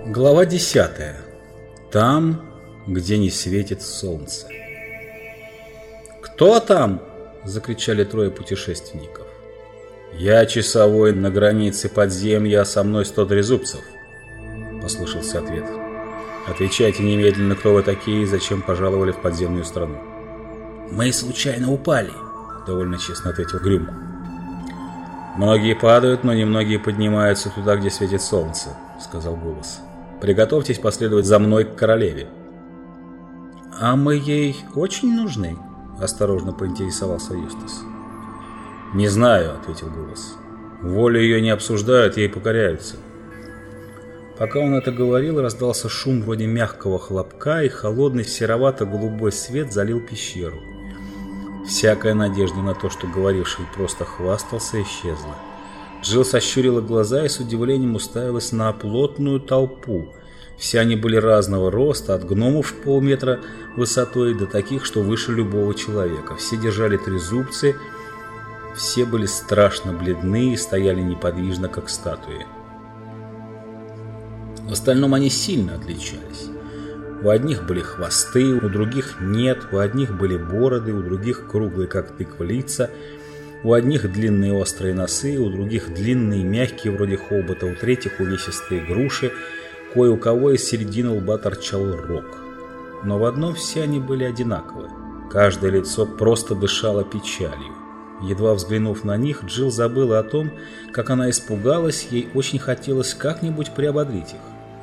Глава 10. Там, где не светит солнце. «Кто там?» – закричали трое путешественников. «Я часовой на границе подземья, а со мной 100 трезубцев», – послышался ответ. «Отвечайте немедленно, кто вы такие и зачем пожаловали в подземную страну». «Мы случайно упали», – довольно честно ответил Грюм. «Многие падают, но немногие поднимаются туда, где светит солнце», – сказал голос. «Приготовьтесь последовать за мной к королеве». «А мы ей очень нужны?» – осторожно поинтересовался Юстас. «Не знаю», – ответил голос. «Волю ее не обсуждают, ей покоряются». Пока он это говорил, раздался шум вроде мягкого хлопка, и холодный серовато-голубой свет залил пещеру. Всякая надежда на то, что говоривший просто хвастался, исчезла. Джилл сощурила глаза и с удивлением уставилась на плотную толпу. Все они были разного роста, от гномов в полметра высотой до таких, что выше любого человека. Все держали трезубцы, все были страшно бледны и стояли неподвижно, как статуи. В остальном они сильно отличались. У одних были хвосты, у других нет, у одних были бороды, у других круглые, как тыква, лица, у одних длинные острые носы, у других длинные, мягкие, вроде хобота, у третьих увесистые груши, кое у кого из середины лба торчал рог. Но в одном все они были одинаковы. Каждое лицо просто дышало печалью. Едва взглянув на них, Джилл забыла о том, как она испугалась, ей очень хотелось как-нибудь приободрить их.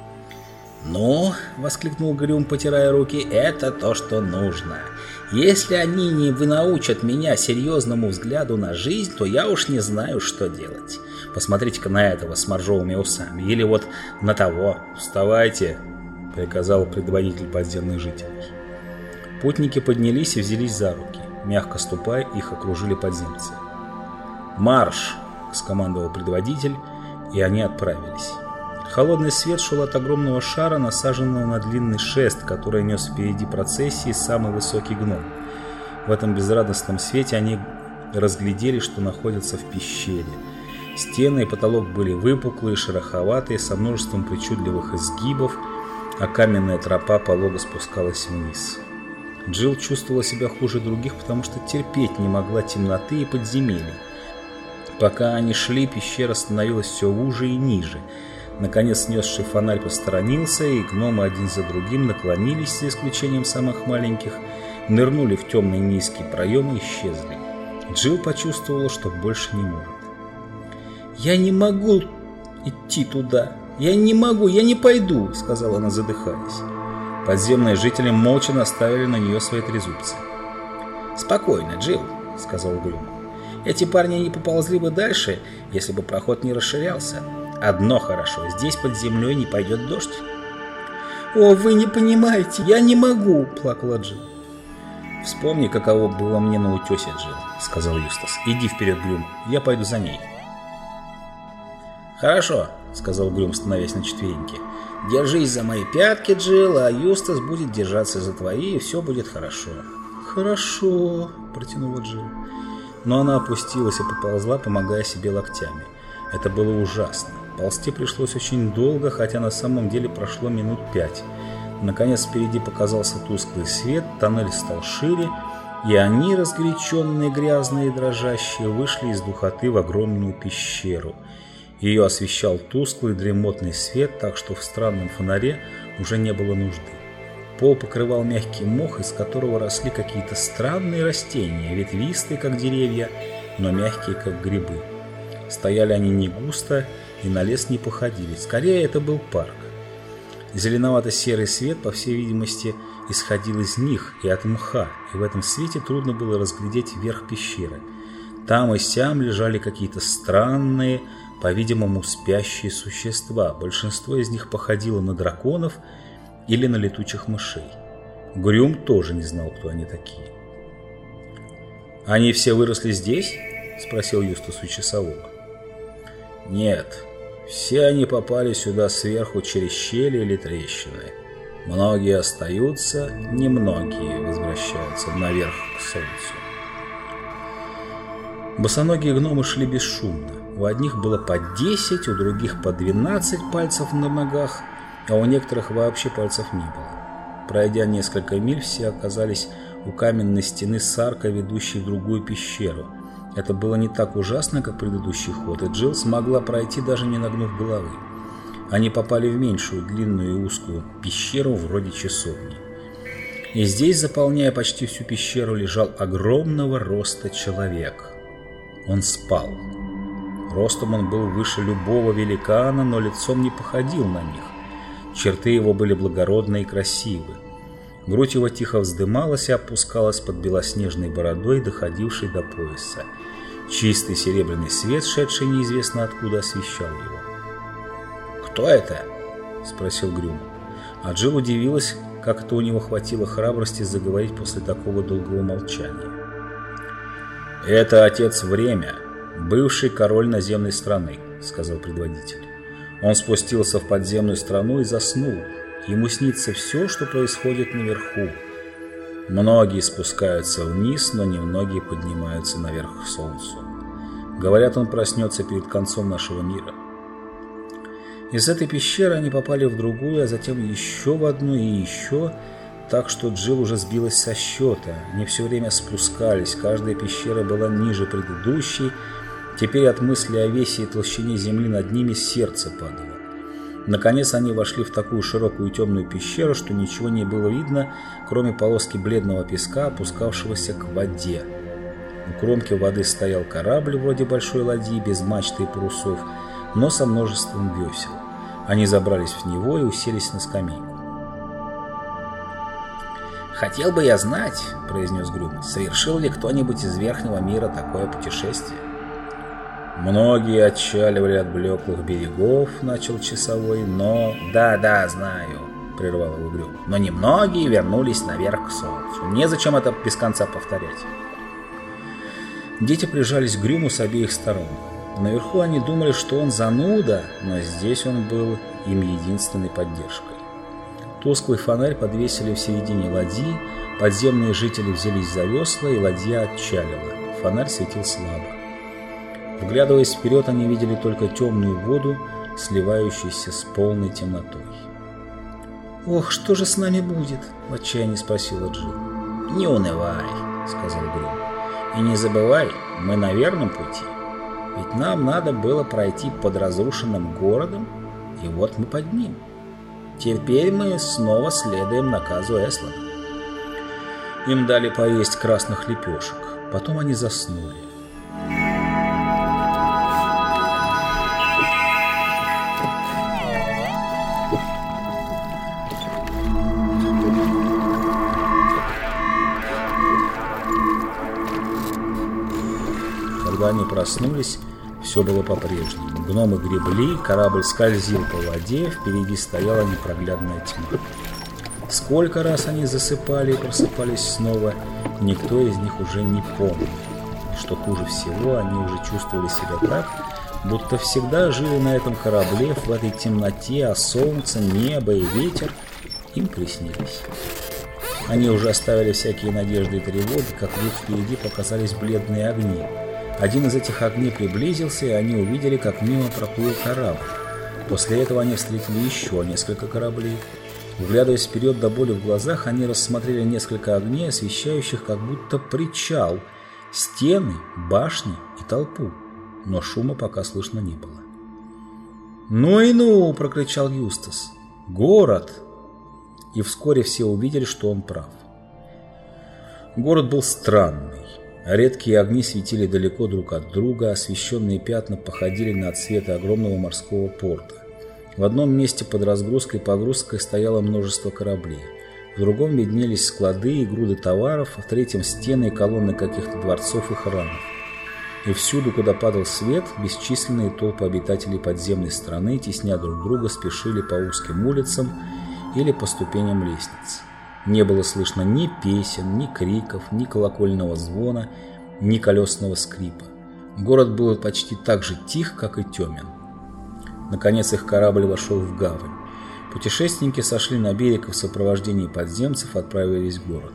«Ну, — воскликнул Грюм, потирая руки, — это то, что нужно. Если они не вынаучат меня серьезному взгляду на жизнь, то я уж не знаю, что делать. Посмотрите-ка на этого с моржовыми усами, или вот на того». «Вставайте!» — приказал предводитель подземных жителей. Путники поднялись и взялись за руки. Мягко ступая, их окружили подземцы. «Марш!» — скомандовал предводитель, и они отправились. Холодный свет шел от огромного шара, насаженного на длинный шест, который нес впереди процессии самый высокий гном. В этом безрадостном свете они разглядели, что находятся в пещере. Стены и потолок были выпуклые, шероховатые, со множеством причудливых изгибов, а каменная тропа полого спускалась вниз. Джилл чувствовала себя хуже других, потому что терпеть не могла темноты и подземелий. Пока они шли, пещера становилась все уже и ниже. Наконец снесший фонарь посторонился, и гномы один за другим наклонились, за исключением самых маленьких, нырнули в темный низкий проем и исчезли. Джилл почувствовала, что больше не может. «Я не могу идти туда! Я не могу! Я не пойду!» — сказала она, задыхаясь. Подземные жители молча наставили на нее свои трезубцы. «Спокойно, Джилл», — сказал Грюм. «Эти парни не поползли бы дальше, если бы проход не расширялся. Одно хорошо, здесь под землей не пойдет дождь». «О, вы не понимаете, я не могу!» — плакала Джилл. «Вспомни, каково было мне на утесе, Джилл», — сказал Юстас. «Иди вперед, Грюм, я пойду за ней». «Хорошо», — сказал Грюм, становясь на четвереньки. «Держись за мои пятки, Джилл, а Юстас будет держаться за твои, и все будет хорошо». «Хорошо», — протянула Джилл. Но она опустилась и поползла, помогая себе локтями. Это было ужасно. Ползти пришлось очень долго, хотя на самом деле прошло минут 5. Наконец впереди показался тусклый свет, тоннель стал шире, и они, разгоряченные, грязные и дрожащие, вышли из духоты в огромную пещеру. Ее освещал тусклый дремотный свет, так что в странном фонаре уже не было нужды. Пол покрывал мягкий мох, из которого росли какие-то странные растения, ветвистые, как деревья, но мягкие, как грибы. Стояли они не густо и на лес не походили. Скорее, это был парк. Зеленовато-серый свет, по всей видимости, исходил из них и от мха, и в этом свете трудно было разглядеть верх пещеры. Там и сям лежали какие-то странные, по-видимому, спящие существа. Большинство из них походило на драконов или на летучих мышей. Грюм тоже не знал, кто они такие. «Они все выросли здесь?» — спросил Юстас у часового. «Нет, все они попали сюда сверху через щели или трещины. Многие остаются, немногие возвращаются наверх к солнцу». Босоногие гномы шли бесшумно. У одних было по 10, у других по 12 пальцев на ногах, а у некоторых вообще пальцев не было. Пройдя несколько миль, все оказались у каменной стены с аркой, ведущей в другую пещеру. Это было не так ужасно, как предыдущий ход, и Джилл смогла пройти, даже не нагнув головы. Они попали в меньшую, длинную и узкую пещеру вроде часовни. И здесь, заполняя почти всю пещеру, лежал огромного роста человек. Он спал. Ростом он был выше любого великана, но лицом не походил на них. Черты его были благородны и красивы. Грудь его тихо вздымалась и опускалась под белоснежной бородой, доходившей до пояса. Чистый серебряный свет, шедший неизвестно откуда, освещал его. «Кто это?» – спросил Грюм. А Джилл удивилась, как это у него хватило храбрости заговорить после такого долгого молчания. «Это отец Время, бывший король наземной страны», – сказал предводитель. «Он спустился в подземную страну и заснул. Ему снится все, что происходит наверху. Многие спускаются вниз, но немногие поднимаются наверх к солнцу. Говорят, он проснется перед концом нашего мира». Из этой пещеры они попали в другую, а затем еще в одну и еще, так что Джилл уже сбилась со счета. Они все время спускались, каждая пещера была ниже предыдущей. Теперь от мысли о весе и толщине земли над ними сердце падало. Наконец они вошли в такую широкую и темную пещеру, что ничего не было видно, кроме полоски бледного песка, опускавшегося к воде. У кромки воды стоял корабль вроде большой ладьи, без мачты и парусов, но со множеством весел. Они забрались в него и уселись на скамейку. «Хотел бы я знать, — произнес Грюм, — совершил ли кто-нибудь из верхнего мира такое путешествие?» «Многие отчаливали от блеклых берегов, — начал часовой, — но...» «Да, знаю, — прервал его Грюм, — но немногие вернулись наверх к солнцу. Незачем это без конца повторять». Дети прижались к Грюму с обеих сторон. Наверху они думали, что он зануда, но здесь он был им единственной поддержкой. Тусклый фонарь подвесили в середине ладьи, подземные жители взялись за весла, и ладья отчалила. Фонарь светил слабо. Вглядываясь вперед, они видели только темную воду, сливающуюся с полной темнотой. «Ох, что же с нами будет?» – в отчаянии спросила Джилл. «Не унывай», – сказал Грюм. «И не забывай, мы на верном пути. Ведь нам надо было пройти под разрушенным городом, и вот мы под ним. Теперь мы снова следуем наказу Эслана». Им дали поесть красных лепешек. Потом они заснули. Когда они проснулись, все было по-прежнему. Гномы гребли, корабль скользил по воде, впереди стояла непроглядная тьма. Сколько раз они засыпали и просыпались снова, никто из них уже не помнил. Что хуже всего, они уже чувствовали себя так, будто всегда жили на этом корабле, в этой темноте, а солнце, небо и ветер им приснились. Они уже оставили всякие надежды и тревоги, как вдруг впереди показались бледные огни. Один из этих огней приблизился, и они увидели, как мимо проплыл корабль. После этого они встретили еще несколько кораблей. Вглядываясь вперед до боли в глазах, они рассмотрели несколько огней, освещающих как будто причал, стены, башни и толпу. Но шума пока слышно не было. «Ну и ну!» – прокричал Юстас. «Город!» И вскоре все увидели, что он прав. Город был странный. Редкие огни светили далеко друг от друга, освещенные пятна походили на отсветы огромного морского порта. В одном месте под разгрузкой и погрузкой стояло множество кораблей. В другом виднелись склады и груды товаров, в третьем стены и колонны каких-то дворцов и храмов. И всюду, куда падал свет, бесчисленные толпы обитателей подземной страны, тесня друг друга, спешили по узким улицам или по ступеням лестниц. Не было слышно ни песен, ни криков, ни колокольного звона, ни колесного скрипа. Город был почти так же тих, как и темен. Наконец их корабль вошел в гавань. Путешественники сошли на берег и в сопровождении подземцев отправились в город.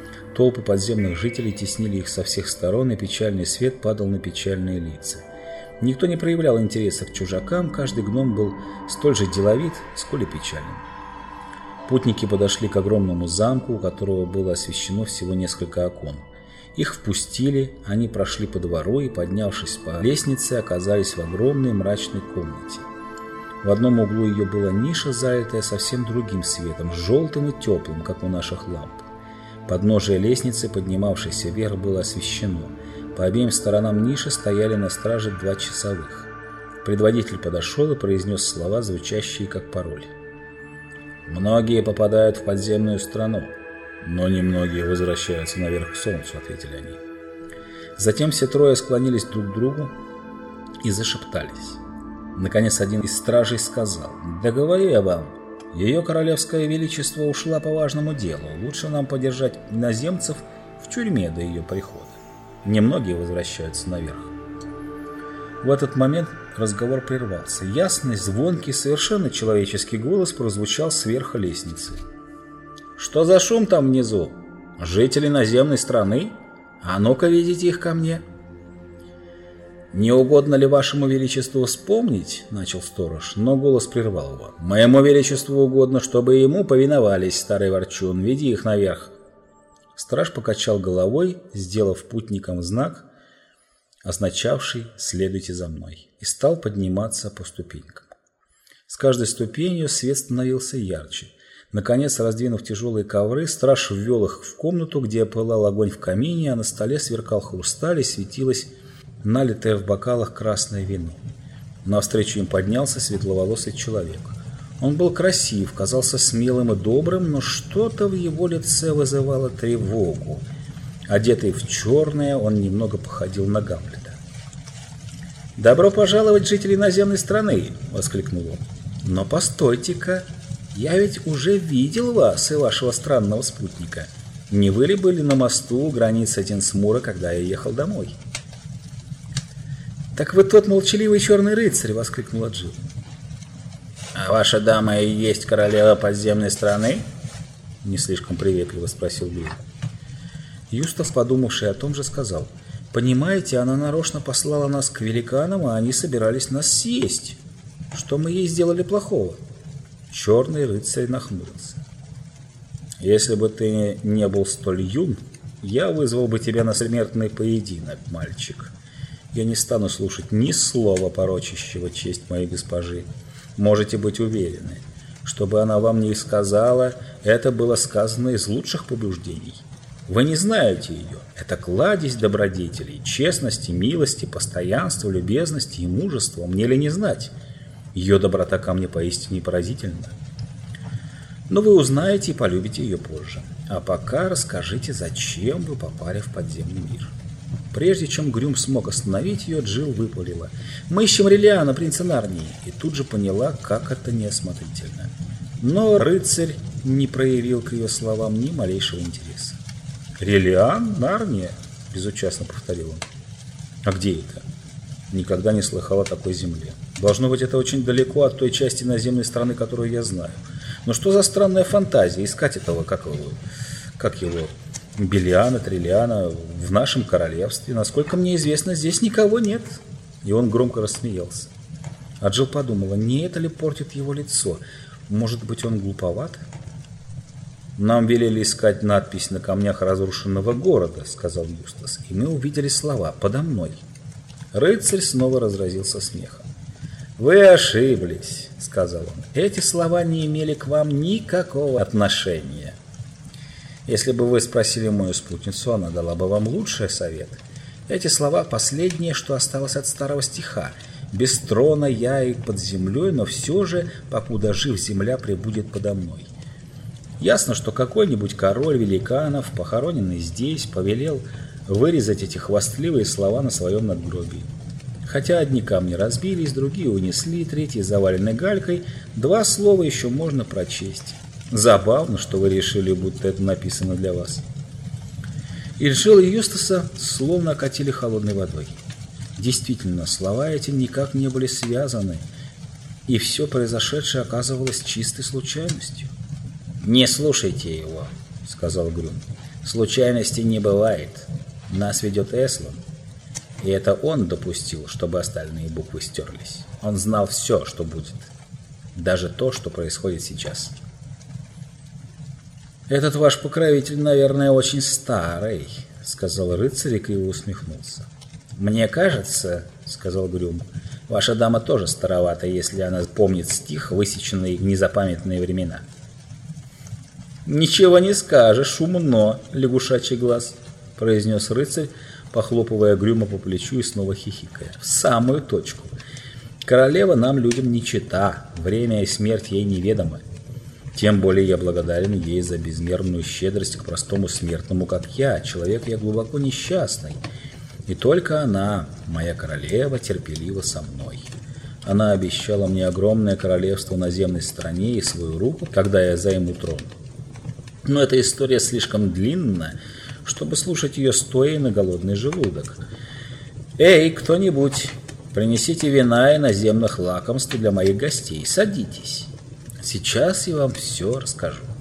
Толпы подземных жителей теснили их со всех сторон, и печальный свет падал на печальные лица. Никто не проявлял интереса к чужакам, каждый гном был столь же деловит, сколь и печален. Путники подошли к огромному замку, у которого было освещено всего несколько окон. Их впустили, они прошли по двору и, поднявшись по лестнице, оказались в огромной мрачной комнате. В одном углу ее была ниша, залитая совсем другим светом, желтым и теплым, как у наших ламп. Подножие лестницы, поднимавшейся вверх, было освещено. По обеим сторонам ниши стояли на страже 2 часовых. Предводитель подошел и произнес слова, звучащие как пароль. «Многие попадают в подземную страну, но немногие возвращаются наверх к солнцу», — ответили они. Затем все трое склонились друг к другу и зашептались. Наконец один из стражей сказал: «Да говорю я вам, ее королевское величество ушла по важному делу. Лучше нам подержать иноземцев в тюрьме до ее прихода. Немногие возвращаются наверх». В этот момент разговор прервался. Ясный, звонкий, совершенно человеческий голос прозвучал сверху лестницы. «Что за шум там внизу? Жители наземной страны? А ну-ка, ведите их ко мне». «Не угодно ли вашему величеству вспомнить?» — начал сторож, но голос прервал его. «Моему величеству угодно, чтобы ему повиновались, старый ворчун. Веди их наверх». Страж покачал головой, сделав путникам знак, означавший «следуйте за мной», и стал подниматься по ступенькам. С каждой ступенью свет становился ярче. Наконец, раздвинув тяжелые ковры, страж ввел их в комнату, где пылал огонь в камине, а на столе сверкал хрусталь и светилось налитое в бокалах красное вино. Навстречу им поднялся светловолосый человек. Он был красив, казался смелым и добрым, но что-то в его лице вызывало тревогу. Одетый в черное, он немного походил на Гамлета. «Добро пожаловать, жители наземной страны!» — воскликнул он. «Но постойте-ка, я ведь уже видел вас и вашего странного спутника. Не вы ли были на мосту у границы Тенсмура, когда я ехал домой?» «Так вы тот молчаливый черный рыцарь!» — воскликнула Джил. «А ваша дама и есть королева подземной страны?» — не слишком приветливо спросил Грим. Юстас, подумавший о том же, сказал: «Понимаете, она нарочно послала нас к великанам, а они собирались нас съесть. Что мы ей сделали плохого?» Черный рыцарь нахмурился. «Если бы ты не был столь юн, я вызвал бы тебя на смертный поединок, мальчик. Я не стану слушать ни слова, порочащего честь моей госпожи. Можете быть уверены, чтобы она вам не сказала, это было сказано из лучших побуждений. Вы не знаете ее. Это кладезь добродетелей, честности, милости, постоянства, любезности и мужества. Мне ли не знать? Ее доброта ко мне поистине поразительна. Но вы узнаете и полюбите ее позже. А пока расскажите, зачем вы попали в подземный мир». Прежде чем Грюм смог остановить ее, Джил выпалила: «Мы ищем Релиана, принца Нарнии», и тут же поняла, как это неосмотрительно. Но рыцарь не проявил к ее словам ни малейшего интереса. «Релиан? Нарния?» – безучастно повторил он. «А где это? Никогда не слыхал о такой земле. Должно быть, это очень далеко от той части наземной страны, которую я знаю. Но что за странная фантазия искать этого, как его, Белиана, Триллиана в нашем королевстве? Насколько мне известно, здесь никого нет». И он громко рассмеялся. А Джилл подумала, не это ли портит его лицо? Может быть, он глуповат? «Нам велели искать надпись на камнях разрушенного города», — сказал Юстас, — «и мы увидели слова «подо мной». Рыцарь снова разразился смехом. «Вы ошиблись», — сказал он. «Эти слова не имели к вам никакого отношения. Если бы вы спросили мою спутницу, она дала бы вам лучший совет. Эти слова — последнее, что осталось от старого стиха. Без трона я и под землей, но все же, покуда жив, земля пребудет подо мной». Ясно, что какой-нибудь король великанов, похороненный здесь, повелел вырезать эти хвастливые слова на своем надгробии. Хотя одни камни разбились, другие унесли, третьи завалены галькой, 2 слова еще можно прочесть. Забавно, что вы решили, будто это написано для вас. И Джилл и Юстаса словно окатили холодной водой. Действительно, слова эти никак не были связаны, и все произошедшее оказывалось чистой случайностью. «Не слушайте его», — сказал Грюм. «Случайности не бывает. Нас ведет Эслан. И это он допустил, чтобы остальные буквы стерлись. Он знал все, что будет. Даже то, что происходит сейчас. «Этот ваш покровитель, наверное, очень старый», — сказал рыцарь и криво усмехнулся. «Мне кажется, — сказал Грюм, — ваша дама тоже старовата, если она помнит стих, высеченный в незапамятные времена». «Ничего не скажешь, умно, лягушачий глаз», — произнес рыцарь, похлопывая Грюма по плечу и снова хихикая. «В самую точку. Королева нам, людям, не чета, время и смерть ей неведомы. Тем более я благодарен ей за безмерную щедрость к простому смертному, как я. Человек я глубоко несчастный. И только она, моя королева, терпелива со мной. Она обещала мне огромное королевство на земной стороне и свою руку, когда я займу трон. Но эта история слишком длинна, чтобы слушать ее стоя и на голодный желудок. Эй, кто-нибудь, принесите вина и наземных лакомств для моих гостей. Садитесь. Сейчас я вам все расскажу».